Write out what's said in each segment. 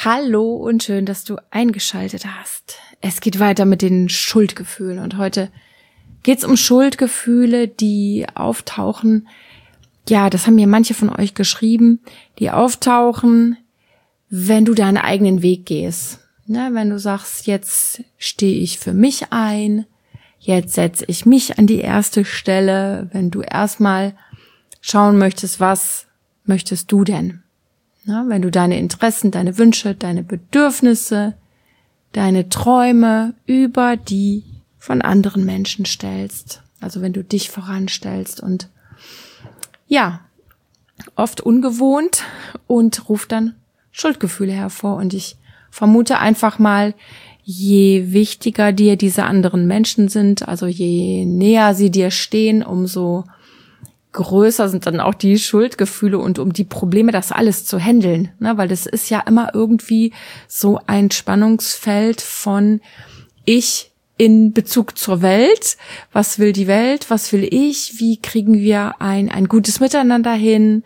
Hallo und schön, dass du eingeschaltet hast. Es geht weiter mit den Schuldgefühlen und heute geht's um Schuldgefühle, die auftauchen. Ja, das haben mir manche von euch geschrieben, die auftauchen, wenn du deinen eigenen Weg gehst. Ne, wenn du sagst, jetzt stehe ich für mich ein, jetzt setze ich mich an die erste Stelle, wenn du erstmal schauen möchtest, was möchtest du denn? Na, wenn du deine Interessen, deine Wünsche, deine Bedürfnisse, deine Träume über die von anderen Menschen stellst. Also wenn du dich voranstellst und ja, oft ungewohnt und ruft dann Schuldgefühle hervor. Und ich vermute einfach mal, je wichtiger dir diese anderen Menschen sind, also je näher sie dir stehen, umso größer sind dann auch die Schuldgefühle und um die Probleme, das alles zu handeln, ne? Weil das ist ja immer irgendwie so ein Spannungsfeld von ich in Bezug zur Welt. Was will die Welt? Was will ich? Wie kriegen wir ein gutes Miteinander hin?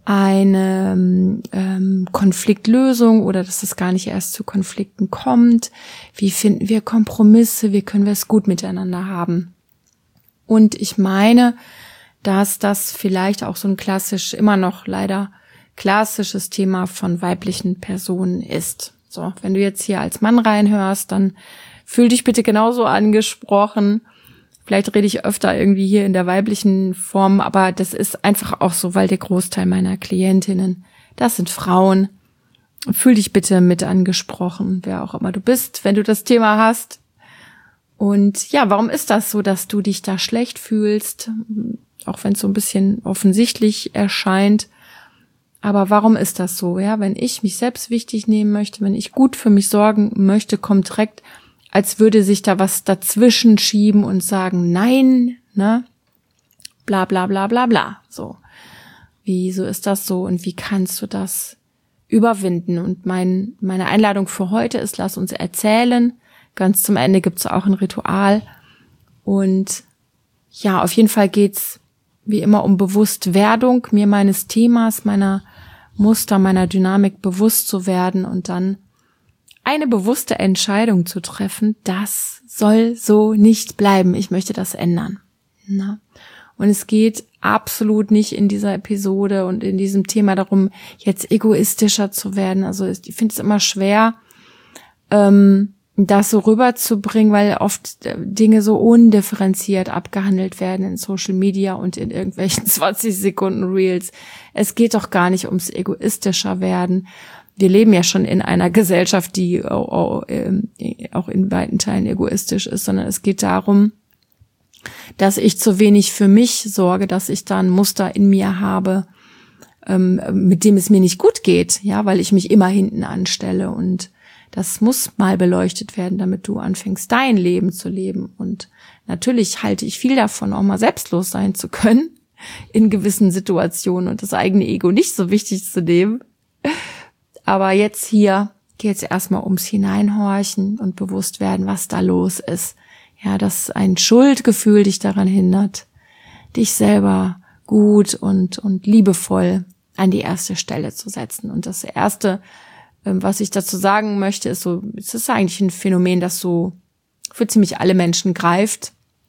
Eine Konfliktlösung oder dass es gar nicht erst zu Konflikten kommt? Wie finden wir Kompromisse? Wie können wir es gut miteinander haben? Und ich meine, dass das vielleicht auch so ein immer noch leider klassisches Thema von weiblichen Personen ist. So, wenn du jetzt hier als Mann reinhörst, dann fühl dich bitte genauso angesprochen. Vielleicht rede ich öfter irgendwie hier in der weiblichen Form, aber das ist einfach auch so, weil der Großteil meiner Klientinnen, das sind Frauen. Fühl dich bitte mit angesprochen, wer auch immer du bist, wenn du das Thema hast. Und ja, warum ist das so, dass du dich da schlecht fühlst? Auch wenn es so ein bisschen offensichtlich erscheint. Aber warum ist das so? Ja, wenn ich mich selbst wichtig nehmen möchte, wenn ich gut für mich sorgen möchte, kommt direkt, als würde sich da was dazwischen schieben und sagen, nein, ne? Bla, bla, bla, bla, bla. So. Wieso ist das so und wie kannst du das überwinden? Und meine Einladung für heute ist, lass uns erzählen. Ganz zum Ende gibt's auch ein Ritual. Und ja, auf jeden Fall geht's wie immer um Bewusstwerdung, mir meines Themas, meiner Muster, meiner Dynamik bewusst zu werden und dann eine bewusste Entscheidung zu treffen, das soll so nicht bleiben. Ich möchte das ändern. Na? Und es geht absolut nicht in dieser Episode und in diesem Thema darum, jetzt egoistischer zu werden. Also ich finde es immer schwer, das so rüberzubringen, weil oft Dinge so undifferenziert abgehandelt werden in Social Media und in irgendwelchen 20 Sekunden Reels. Es geht doch gar nicht ums egoistischer werden. Wir leben ja schon in einer Gesellschaft, die auch in weiten Teilen egoistisch ist, sondern es geht darum, dass ich zu wenig für mich sorge, dass ich da ein Muster in mir habe, mit dem es mir nicht gut geht, ja, weil ich mich immer hinten anstelle und das muss mal beleuchtet werden, damit du anfängst, dein Leben zu leben. Und natürlich halte ich viel davon, auch mal selbstlos sein zu können in gewissen Situationen und das eigene Ego nicht so wichtig zu nehmen. Aber jetzt hier geht es erstmal ums Hineinhorchen und bewusst werden, was da los ist. Ja, dass ein Schuldgefühl dich daran hindert, dich selber gut und liebevoll an die erste Stelle zu setzen. Und das Erste, was ich dazu sagen möchte, ist so, es ist eigentlich ein Phänomen, das so für ziemlich alle Menschen greift.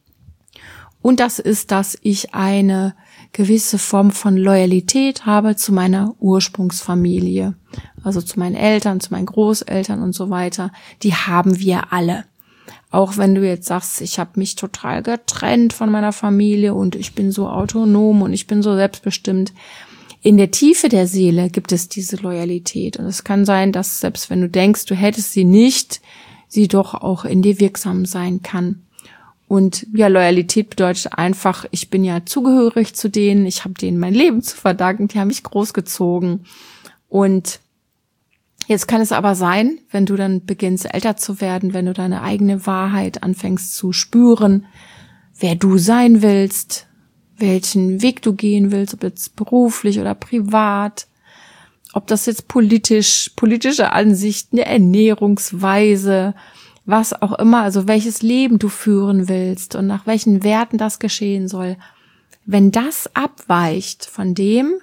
Und das ist, dass ich eine gewisse Form von Loyalität habe zu meiner Ursprungsfamilie. Also zu meinen Eltern, zu meinen Großeltern und so weiter. Die haben wir alle. Auch wenn du jetzt sagst, ich habe mich total getrennt von meiner Familie und ich bin so autonom und ich bin so selbstbestimmt. In der Tiefe der Seele gibt es diese Loyalität. Und es kann sein, dass selbst wenn du denkst, du hättest sie nicht, sie doch auch in dir wirksam sein kann. Und ja, Loyalität bedeutet einfach, ich bin ja zugehörig zu denen, ich habe denen mein Leben zu verdanken, die haben mich großgezogen. Und jetzt kann es aber sein, wenn du dann beginnst, älter zu werden, wenn du deine eigene Wahrheit anfängst zu spüren, wer du sein willst, welchen Weg du gehen willst, ob jetzt beruflich oder privat, ob das jetzt politische Ansichten, Ernährungsweise, was auch immer, also welches Leben du führen willst und nach welchen Werten das geschehen soll. Wenn das abweicht von dem,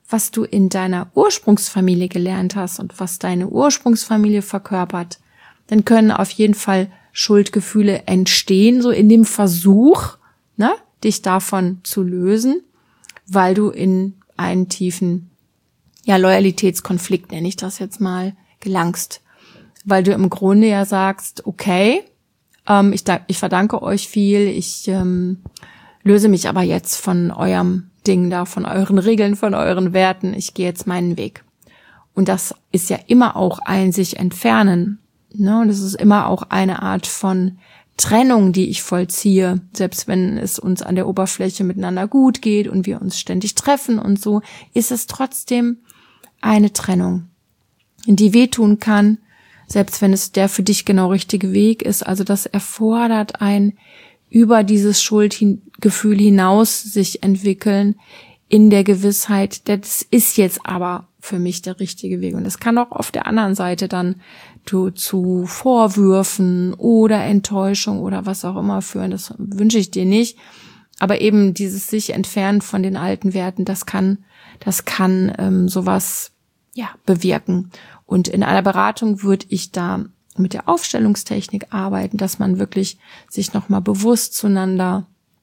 was du in deiner Ursprungsfamilie gelernt hast und was deine Ursprungsfamilie verkörpert, dann können auf jeden Fall Schuldgefühle entstehen, so in dem Versuch, ne, dich davon zu lösen, weil du in einen tiefen, Loyalitätskonflikt, nenne ich das jetzt mal, gelangst. Weil du im Grunde ja sagst, okay, ich verdanke euch viel, ich löse mich aber jetzt von eurem Ding da, von euren Regeln, von euren Werten, ich gehe jetzt meinen Weg. Und das ist ja immer auch ein sich entfernen, ne? Und es ist immer auch eine Art von Trennung, die ich vollziehe, selbst wenn es uns an der Oberfläche miteinander gut geht und wir uns ständig treffen und so, ist es trotzdem eine Trennung, die wehtun kann, selbst wenn es der für dich genau richtige Weg ist. Also das erfordert ein über dieses Schuldgefühl hinaus sich entwickeln in der Gewissheit, das ist jetzt aber für mich der richtige Weg. Und das kann auch auf der anderen Seite dann zu Vorwürfen oder Enttäuschung oder was auch immer führen. Das wünsche ich dir nicht. Aber eben dieses sich entfernen von den alten Werten, das kann sowas bewirken. Und in einer Beratung würde ich da mit der Aufstellungstechnik arbeiten, dass man wirklich sich nochmal bewusst zueinander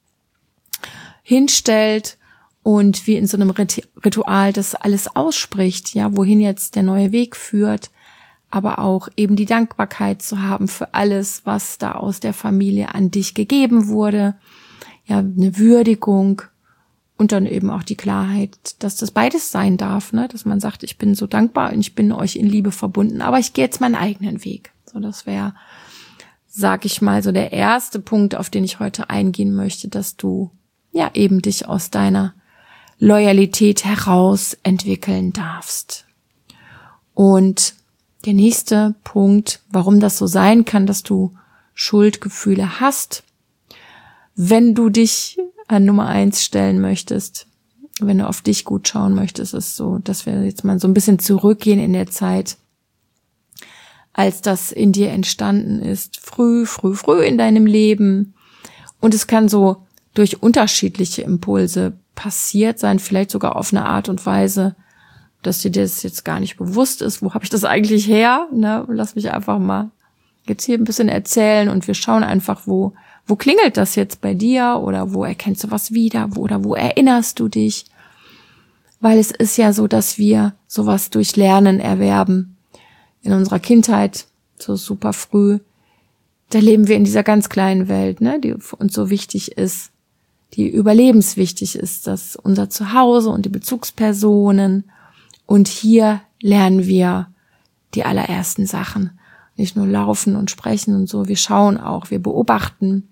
hinstellt und wie in so einem Ritual das alles ausspricht, wohin jetzt der neue Weg führt, aber auch eben die Dankbarkeit zu haben für alles, was da aus der Familie an dich gegeben wurde, eine Würdigung und dann eben auch die Klarheit, dass das beides sein darf, ne? Dass man sagt, ich bin so dankbar und ich bin euch in Liebe verbunden, aber ich gehe jetzt meinen eigenen Weg. So, das wäre, sag ich mal, so der erste Punkt, auf den ich heute eingehen möchte, dass du eben dich aus deiner Loyalität heraus entwickeln darfst. Und der nächste Punkt, warum das so sein kann, dass du Schuldgefühle hast, wenn du dich an Nummer 1 stellen möchtest, wenn du auf dich gut schauen möchtest, ist so, dass wir jetzt mal so ein bisschen zurückgehen in der Zeit, als das in dir entstanden ist, früh in deinem Leben. Und es kann so durch unterschiedliche Impulse passiert sein, vielleicht sogar auf eine Art und Weise, dass dir das jetzt gar nicht bewusst ist. Wo habe ich das eigentlich her? Ne? Lass mich einfach mal jetzt hier ein bisschen erzählen und wir schauen einfach, wo klingelt das jetzt bei dir oder wo erkennst du was wieder oder wo erinnerst du dich? Weil es ist ja so, dass wir sowas durch Lernen erwerben. In unserer Kindheit, so super früh, da leben wir in dieser ganz kleinen Welt, ne, die für uns so wichtig ist, die überlebenswichtig ist, dass unser Zuhause und die Bezugspersonen. Und hier lernen wir die allerersten Sachen. Nicht nur laufen und sprechen und so, wir schauen auch, wir beobachten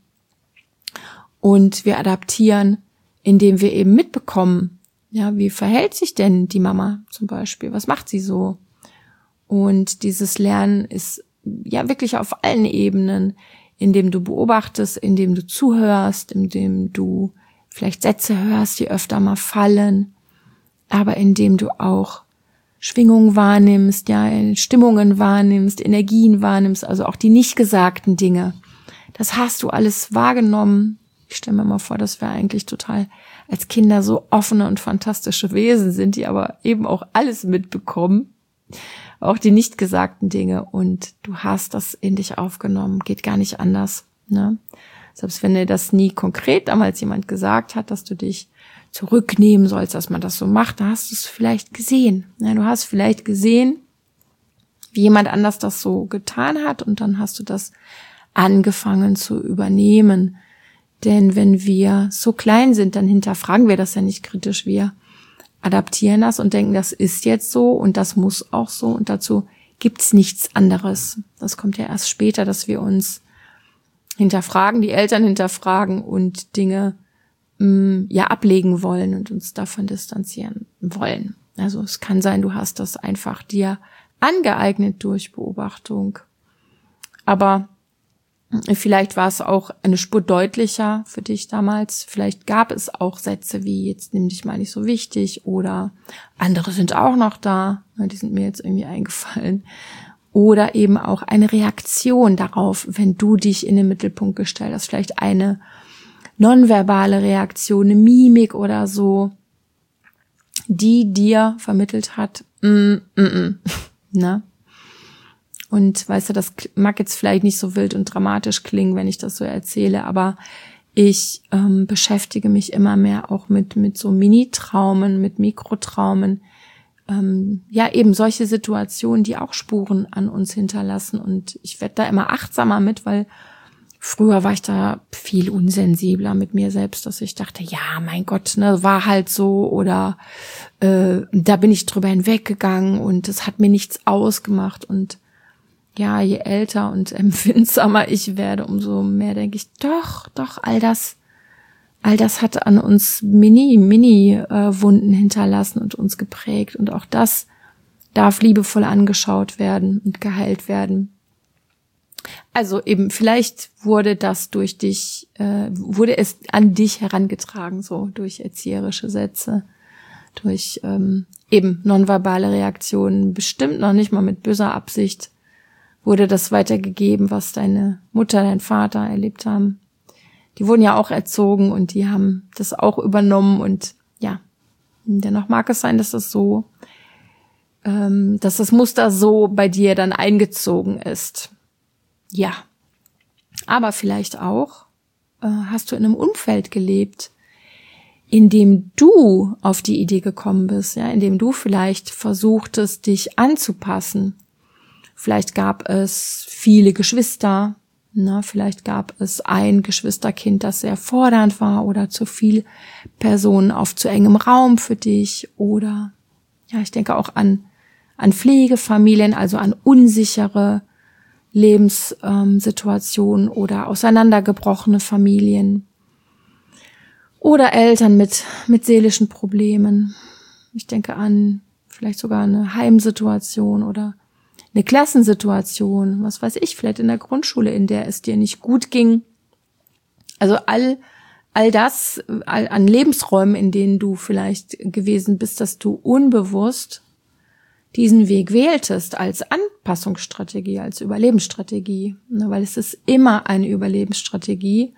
und wir adaptieren, indem wir eben mitbekommen, wie verhält sich denn die Mama zum Beispiel, was macht sie so? Und dieses Lernen ist wirklich auf allen Ebenen, indem du beobachtest, indem du zuhörst, indem du vielleicht Sätze hörst, die öfter mal fallen, aber indem du auch Schwingungen wahrnimmst, Stimmungen wahrnimmst, Energien wahrnimmst, also auch die nicht gesagten Dinge. Das hast du alles wahrgenommen. Ich stelle mir mal vor, dass wir eigentlich total als Kinder so offene und fantastische Wesen sind, die aber eben auch alles mitbekommen. Auch die nicht gesagten Dinge. Und du hast das in dich aufgenommen. Geht gar nicht anders, ne? Selbst wenn dir das nie konkret damals jemand gesagt hat, dass du dich zurücknehmen sollst, dass man das so macht, da hast du es vielleicht gesehen. Ja, du hast vielleicht gesehen, wie jemand anders das so getan hat und dann hast du das angefangen zu übernehmen. Denn wenn wir so klein sind, dann hinterfragen wir das ja nicht kritisch. Wir adaptieren das und denken, das ist jetzt so und das muss auch so und dazu gibt's nichts anderes. Das kommt ja erst später, dass wir uns hinterfragen, die Eltern hinterfragen und Dinge ablegen wollen und uns davon distanzieren wollen. Also es kann sein, du hast das einfach dir angeeignet durch Beobachtung. Aber vielleicht war es auch eine Spur deutlicher für dich damals. Vielleicht gab es auch Sätze wie, jetzt nimm dich mal nicht so wichtig oder andere sind auch noch da. Die sind mir jetzt irgendwie eingefallen. Oder eben auch eine Reaktion darauf, wenn du dich in den Mittelpunkt gestellt hast. Vielleicht eine nonverbale Reaktion, eine Mimik oder so. die dir vermittelt hat, ne? Und weißt du, das mag jetzt vielleicht nicht so wild und dramatisch klingen, wenn ich das so erzähle, aber ich beschäftige mich immer mehr auch mit so Mini-Traumen, mit Mikrotraumen, ja, eben solche Situationen, die auch Spuren an uns hinterlassen. Und ich werde da immer achtsamer mit, weil früher war ich da viel unsensibler mit mir selbst, dass ich dachte, ja, mein Gott, ne, war halt so, oder da bin ich drüber hinweggegangen und es hat mir nichts ausgemacht. Und ja, je älter und empfindsamer ich werde, umso mehr denke ich, doch, all das hat an uns Wunden hinterlassen und uns geprägt. Und auch das darf liebevoll angeschaut werden und geheilt werden. Also eben, vielleicht wurde das durch dich, wurde es an dich herangetragen, so durch erzieherische Sätze, durch eben nonverbale Reaktionen, bestimmt noch nicht mal mit böser Absicht, wurde das weitergegeben, was deine Mutter, dein Vater erlebt haben. Die wurden ja auch erzogen und die haben das auch übernommen und ja, dennoch mag es sein, dass das Muster so bei dir dann eingezogen ist. Ja, aber vielleicht auch hast du in einem Umfeld gelebt, in dem du auf die Idee gekommen bist, ja, in dem du vielleicht versuchtest, dich anzupassen. Vielleicht gab es viele Geschwister, vielleicht gab es ein Geschwisterkind, das sehr fordernd war oder zu viel Personen auf zu engem Raum für dich oder ja, ich denke auch an Pflegefamilien, also an unsichere Lebenssituationen oder auseinandergebrochene Familien oder Eltern mit seelischen Problemen. Ich denke an vielleicht sogar eine Heimsituation oder eine Klassensituation, was weiß ich, vielleicht in der Grundschule, in der es dir nicht gut ging. Also all das an Lebensräumen, in denen du vielleicht gewesen bist, dass du unbewusst diesen Weg wähltest als Anpassungsstrategie, als Überlebensstrategie, weil es ist immer eine Überlebensstrategie,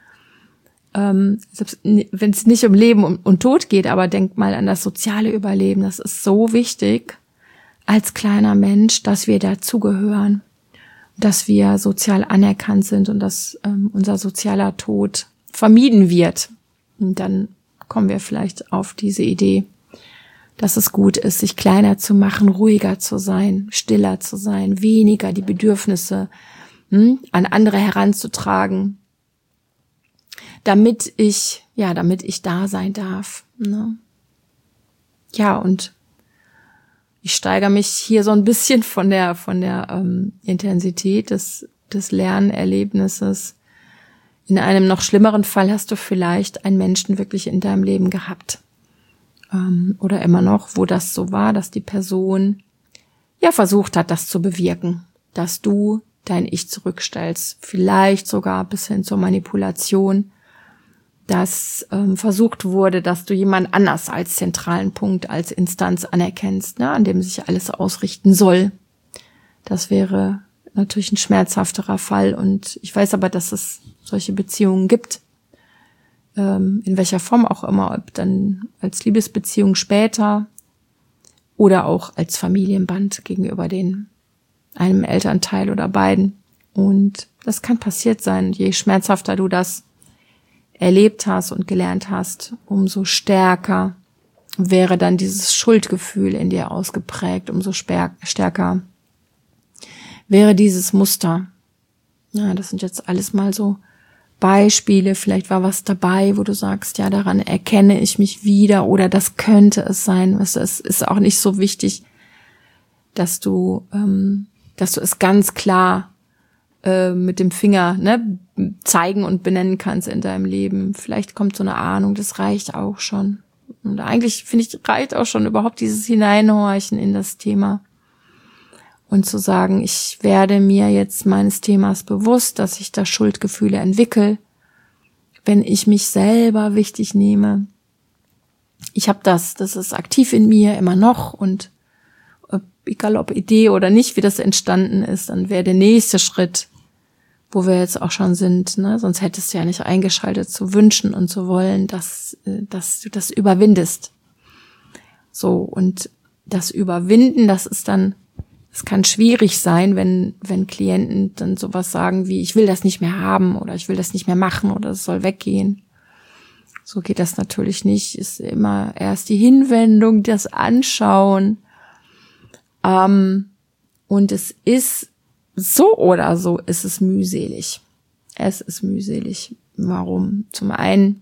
selbst wenn es nicht um Leben und Tod geht, aber denk mal an das soziale Überleben, das ist so wichtig als kleiner Mensch, dass wir dazugehören, dass wir sozial anerkannt sind und dass unser sozialer Tod vermieden wird. Und dann kommen wir vielleicht auf diese Idee, dass es gut ist, sich kleiner zu machen, ruhiger zu sein, stiller zu sein, weniger die Bedürfnisse an andere heranzutragen, damit ich da sein darf. Ne? Ja, und ich steigere mich hier so ein bisschen von der Intensität des Lernerlebnisses. In einem noch schlimmeren Fall hast du vielleicht einen Menschen wirklich in deinem Leben gehabt. Oder immer noch, wo das so war, dass die Person ja versucht hat, das zu bewirken, dass du dein Ich zurückstellst, vielleicht sogar bis hin zur Manipulation, dass versucht wurde, dass du jemand anders als zentralen Punkt, als Instanz anerkennst, an dem sich alles ausrichten soll. Das wäre natürlich ein schmerzhafterer Fall und ich weiß aber, dass es solche Beziehungen gibt, in welcher Form auch immer, ob dann als Liebesbeziehung später oder auch als Familienband gegenüber einem Elternteil oder beiden. Und das kann passiert sein. Je schmerzhafter du das erlebt hast und gelernt hast, umso stärker wäre dann dieses Schuldgefühl in dir ausgeprägt, umso stärker wäre dieses Muster. Ja, das sind jetzt alles mal so Beispiele, vielleicht war was dabei, wo du sagst, ja, daran erkenne ich mich wieder oder das könnte es sein. Es ist auch nicht so wichtig, dass du es ganz klar mit dem Finger zeigen und benennen kannst in deinem Leben. Vielleicht kommt so eine Ahnung, das reicht auch schon. Und eigentlich, finde ich, reicht auch schon überhaupt dieses Hineinhorchen in das Thema. Und zu sagen, ich werde mir jetzt meines Themas bewusst, dass ich da Schuldgefühle entwickle, wenn ich mich selber wichtig nehme. Ich habe das ist aktiv in mir immer noch und egal ob Idee oder nicht, wie das entstanden ist, dann wäre der nächste Schritt, wo wir jetzt auch schon sind, sonst hättest du ja nicht eingeschaltet zu wünschen und zu wollen, dass du das überwindest. So, und das Überwinden, das kann schwierig sein, wenn Klienten dann sowas sagen wie, ich will das nicht mehr haben oder ich will das nicht mehr machen oder es soll weggehen. So geht das natürlich nicht. Ist immer erst die Hinwendung, das Anschauen. Und es ist so oder so, ist es mühselig. Es ist mühselig. Warum? Zum einen,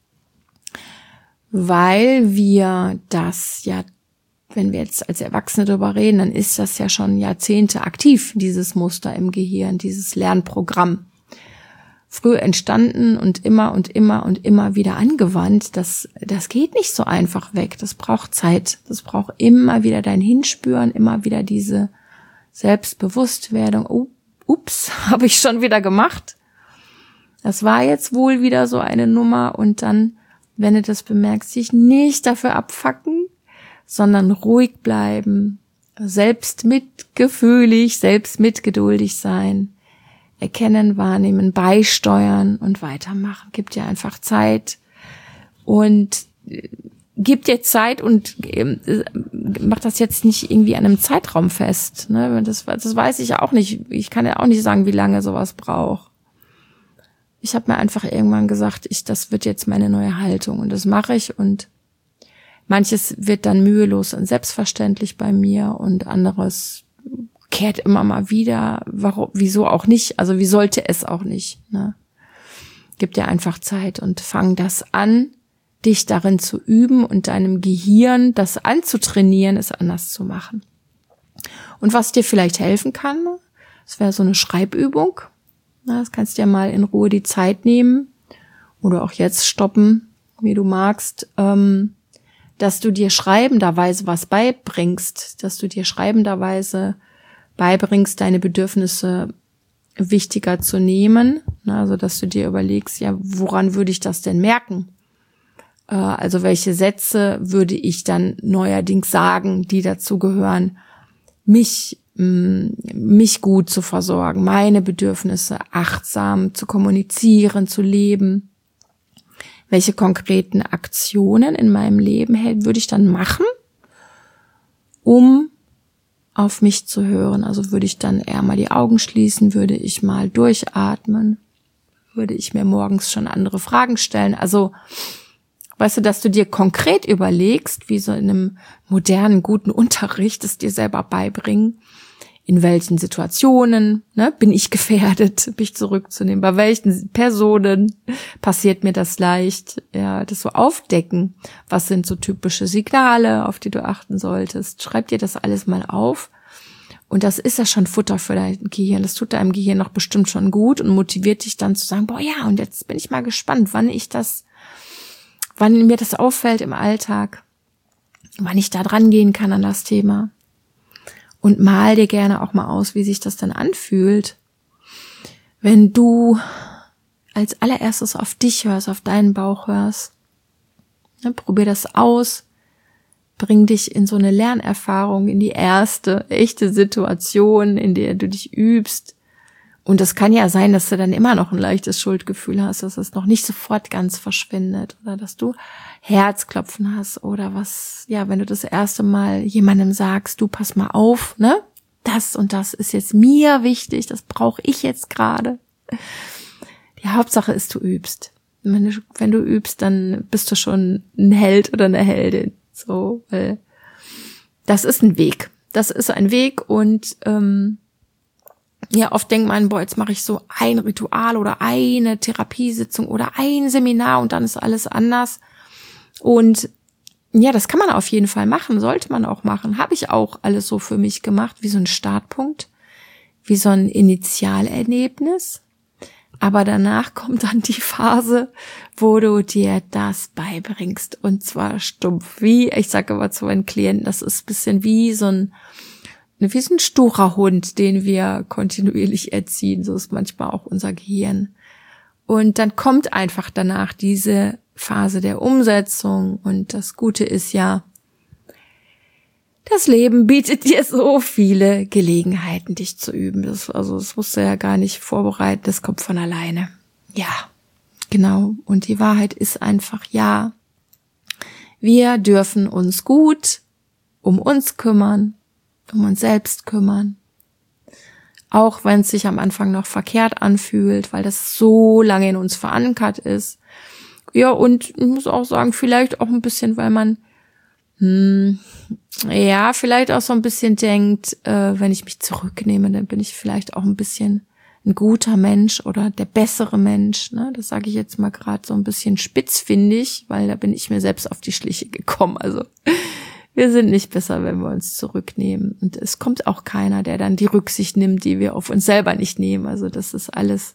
weil wir das ja, wenn wir jetzt als Erwachsene darüber reden, dann ist das ja schon Jahrzehnte aktiv, dieses Muster im Gehirn, dieses Lernprogramm. Früh entstanden und immer wieder angewandt. Das geht nicht so einfach weg. Das braucht Zeit. Das braucht immer wieder dein Hinspüren, immer wieder diese Selbstbewusstwerdung. Oh, ups, habe ich schon wieder gemacht. Das war jetzt wohl wieder so eine Nummer. Und dann, wenn du das bemerkst, dich nicht dafür abfacken, sondern ruhig bleiben, selbst mitgefühlig, selbst mitgeduldig sein, erkennen, wahrnehmen, beisteuern und weitermachen. Gib dir einfach Zeit und gib dir Zeit und mach das jetzt nicht irgendwie an einem Zeitraum fest. Ne? Das weiß ich auch nicht. Ich kann ja auch nicht sagen, wie lange sowas braucht. Ich habe mir einfach irgendwann gesagt, das wird jetzt meine neue Haltung und das mache ich und manches wird dann mühelos und selbstverständlich bei mir und anderes kehrt immer mal wieder. Warum, wieso auch nicht? Also wie sollte es auch nicht? Ne? Gib dir einfach Zeit und fang das an, dich darin zu üben und deinem Gehirn das anzutrainieren, es anders zu machen. Und was dir vielleicht helfen kann, das wäre so eine Schreibübung. Na, das kannst du dir mal in Ruhe die Zeit nehmen oder auch jetzt stoppen, wie du magst, dass du dir schreibenderweise was beibringst, deine Bedürfnisse wichtiger zu nehmen. Also, dass du dir überlegst, ja, woran würde ich das denn merken? Also, welche Sätze würde ich dann neuerdings sagen, die dazu gehören, mich gut zu versorgen, meine Bedürfnisse achtsam zu kommunizieren, zu leben. Welche konkreten Aktionen in meinem Leben würde ich dann machen, um auf mich zu hören? Also würde ich dann eher mal die Augen schließen, würde ich mal durchatmen, würde ich mir morgens schon andere Fragen stellen. Also, weißt du, dass du dir konkret überlegst, wie so in einem modernen, guten Unterricht es dir selber beibringen, in welchen Situationen bin ich gefährdet, mich zurückzunehmen, bei welchen Personen passiert mir das leicht, ja, das so aufdecken, was sind so typische Signale, auf die du achten solltest, schreib dir das alles mal auf und das ist ja schon Futter für dein Gehirn, das tut deinem Gehirn noch bestimmt schon gut und motiviert dich dann zu sagen, boah ja, und jetzt bin ich mal gespannt, wann mir das auffällt im Alltag, wann ich da dran gehen kann an das Thema. Und mal dir gerne auch mal aus, wie sich das dann anfühlt, wenn du als allererstes auf dich hörst, auf deinen Bauch hörst. Ja, probier das aus, bring dich in so eine Lernerfahrung, in die erste echte Situation, in der du dich übst. Und es kann ja sein, dass du dann immer noch ein leichtes Schuldgefühl hast, dass es noch nicht sofort ganz verschwindet oder dass du Herzklopfen hast oder was, ja, wenn du das erste Mal jemandem sagst, du pass mal auf, ne? Das und das ist jetzt mir wichtig, das brauche ich jetzt gerade. Die Hauptsache ist, du übst. Wenn du übst, dann bist du schon ein Held oder eine Heldin. So, weil das ist ein Weg. Das ist ein Weg und ja, oft denkt man, boah, jetzt mache ich so ein Ritual oder eine Therapiesitzung oder ein Seminar und dann ist alles anders. Und ja, das kann man auf jeden Fall machen, sollte man auch machen. Habe ich auch alles so für mich gemacht, wie so ein Startpunkt, wie so ein Initialerlebnis. Aber danach kommt dann die Phase, wo du dir das beibringst. Und zwar stumpf. Ich sage immer zu meinen Klienten, das ist ein bisschen wie so ein sturer Hund, den wir kontinuierlich erziehen. So ist manchmal auch unser Gehirn. Und dann kommt einfach danach diese Phase der Umsetzung. Und das Gute ist ja, das Leben bietet dir so viele Gelegenheiten, dich zu üben. Das musst du ja gar nicht vorbereiten, das kommt von alleine. Ja, genau. Und die Wahrheit ist einfach, ja, Wir dürfen uns gut um uns kümmern, um uns selbst kümmern. Auch wenn es sich am Anfang noch verkehrt anfühlt, weil das so lange in uns verankert ist. Ja, und ich muss auch sagen, vielleicht auch ein bisschen, weil man vielleicht auch so ein bisschen denkt, wenn ich mich zurücknehme, dann bin ich vielleicht auch ein bisschen ein guter Mensch oder der bessere Mensch. Ne? Das sage ich jetzt mal gerade so ein bisschen spitzfindig, weil da bin ich mir selbst auf die Schliche gekommen. Also wir sind nicht besser, wenn wir uns zurücknehmen. Und es kommt auch keiner, der dann die Rücksicht nimmt, die wir auf uns selber nicht nehmen. Also das ist alles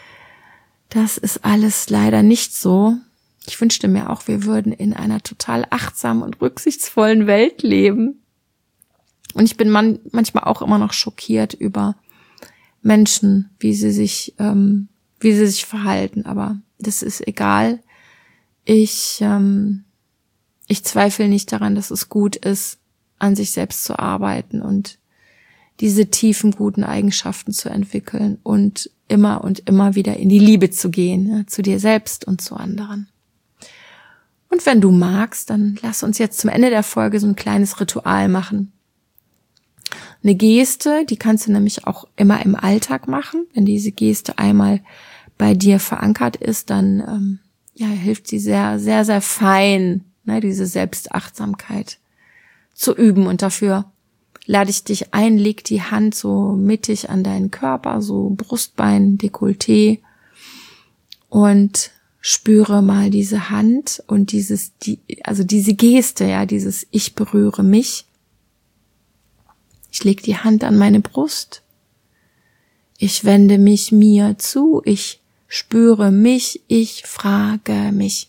leider nicht so. Ich wünschte mir auch, wir würden in einer total achtsamen und rücksichtsvollen Welt leben. Und ich bin manchmal auch immer noch schockiert über Menschen, wie sie sich verhalten. Aber das ist egal. Ich zweifle nicht daran, dass es gut ist, an sich selbst zu arbeiten und diese tiefen, guten Eigenschaften zu entwickeln und immer wieder in die Liebe zu gehen, ja, zu dir selbst und zu anderen. Und wenn du magst, dann lass uns jetzt zum Ende der Folge so ein kleines Ritual machen. Eine Geste, die kannst du nämlich auch immer im Alltag machen. Wenn diese Geste einmal bei dir verankert ist, dann hilft sie sehr, sehr, sehr fein, diese Selbstachtsamkeit zu üben. Und dafür lade ich dich ein, leg die Hand so mittig an deinen Körper, so Brustbein, Dekolleté, und spüre mal diese Hand und diese Geste, ja, dieses Ich berühre mich. Ich leg die Hand an meine Brust. Ich wende mich mir zu. Ich spüre mich. Ich frage mich.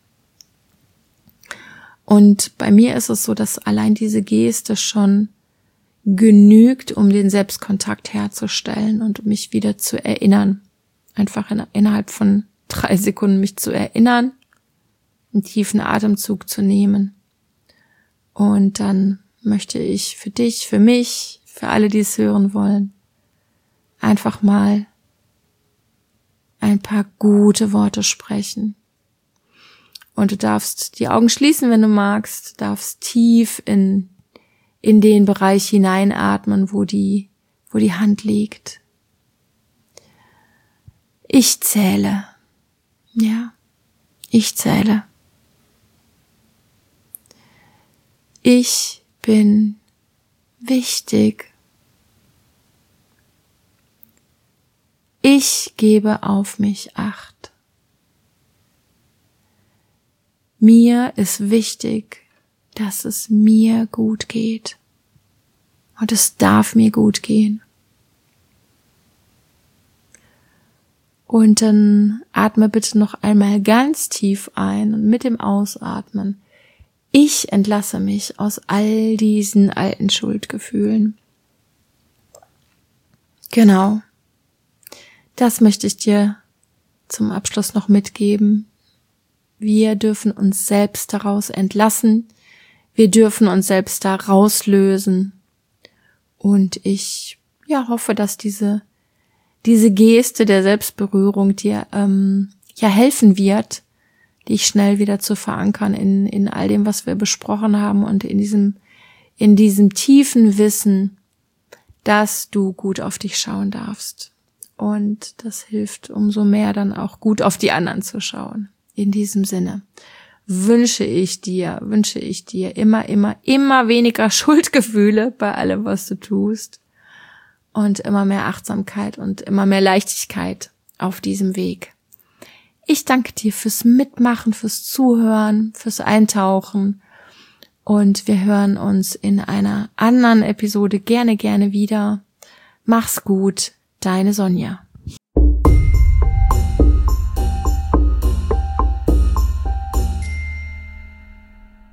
Und bei mir ist es so, dass allein diese Geste schon genügt, um den Selbstkontakt herzustellen und um mich wieder zu erinnern. Einfach innerhalb von 3 Sekunden mich zu erinnern, einen tiefen Atemzug zu nehmen. Und dann möchte ich für dich, für mich, für alle, die es hören wollen, einfach mal ein paar gute Worte sprechen. Und du darfst die Augen schließen, wenn du magst, darfst tief in den Bereich hineinatmen, wo die Hand liegt. Ich zähle. Ja, ich zähle. Ich bin wichtig. Ich gebe auf mich Acht. Mir ist wichtig, dass es mir gut geht. Und es darf mir gut gehen. Und dann atme bitte noch einmal ganz tief ein und mit dem Ausatmen. Ich entlasse mich aus all diesen alten Schuldgefühlen. Genau. Das möchte ich dir zum Abschluss noch mitgeben. Wir dürfen uns selbst daraus entlassen. Wir dürfen uns selbst da rauslösen. Und ich hoffe, dass diese Geste der Selbstberührung dir helfen wird, dich schnell wieder zu verankern in all dem, was wir besprochen haben und in diesem tiefen Wissen, dass du gut auf dich schauen darfst. Und das hilft umso mehr dann auch gut auf die anderen zu schauen. In diesem Sinne wünsche ich dir immer weniger Schuldgefühle bei allem, was du tust. Und immer mehr Achtsamkeit und immer mehr Leichtigkeit auf diesem Weg. Ich danke dir fürs Mitmachen, fürs Zuhören, fürs Eintauchen. Und wir hören uns in einer anderen Episode gerne wieder. Mach's gut, deine Sonja.